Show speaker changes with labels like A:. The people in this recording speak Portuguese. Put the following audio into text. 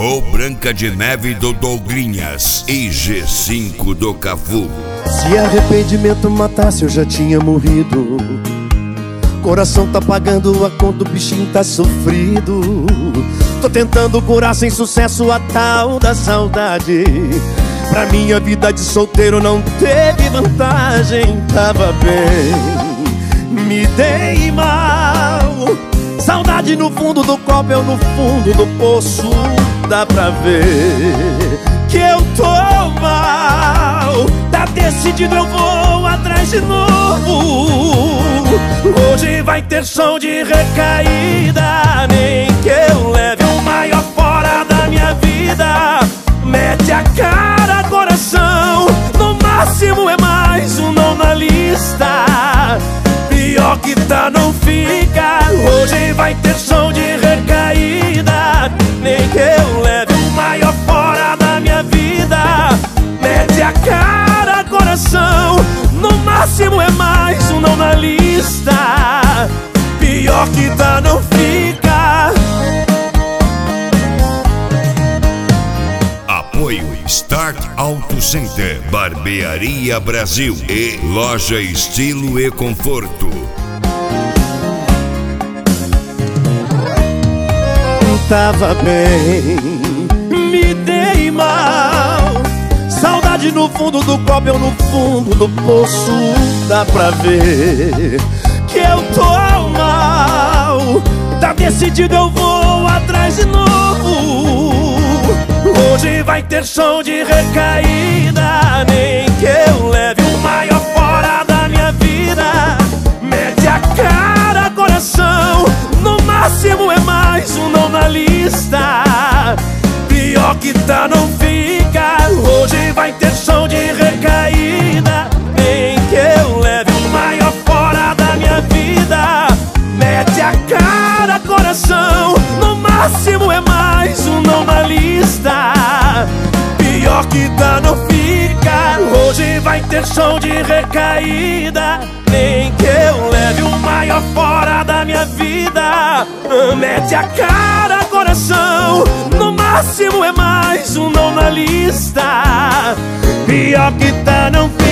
A: Forró Branca de Neve do Douglinhas e G5 do Cafu.
B: Se arrependimento matasse eu já tinha morrido. Coração tá pagando a conta, o bichinho tá sofrido. Tô tentando curar sem sucesso a tal da saudade. Pra minha vida de solteiro não teve vantagem. Tava bem, me dei mal. Saudade no fundo do copo, eu no fundo do poço. Dá pra ver que eu tô mal. Tá decidido, eu vou atrás de novo. Hoje vai ter som de recaída, nem que eu leve o maior fora da minha vida. Mete a cara, coração, no máximo é mais um não na lista. Pior que tá, não fica. Hoje vai ter som de recaída, nem que eu leve o maior fora da minha vida. Mete a cara, coração, no máximo é mais um não na lista. Pior que tá, não fica.
A: Apoio Start Auto Center, Barbearia Brasil e Loja Estilo e Conforto.
B: Tava bem, me dei mal. Saudade no fundo do copo, eu no fundo do poço. Dá pra ver que eu tô mal. Tá decidido, eu vou atrás de novo. Hoje vai ter som de recaída, nem que eu leve o maior fora da minha vida. Mete a cara, coração, no máximo é mais um não na lista. Pior que tá, não fica. Hoje vai ter som de recaída, nem que eu leve o maior fora da minha vida. Mete a cara, coração, no máximo é mais um não na lista. Pior que tá, não fica. Hoje vai ter som de recaída, nem que eu leve o maior fora da minha vida. Mete a cara, coração, no máximo é mais um não na lista. Pior que tá, não fica.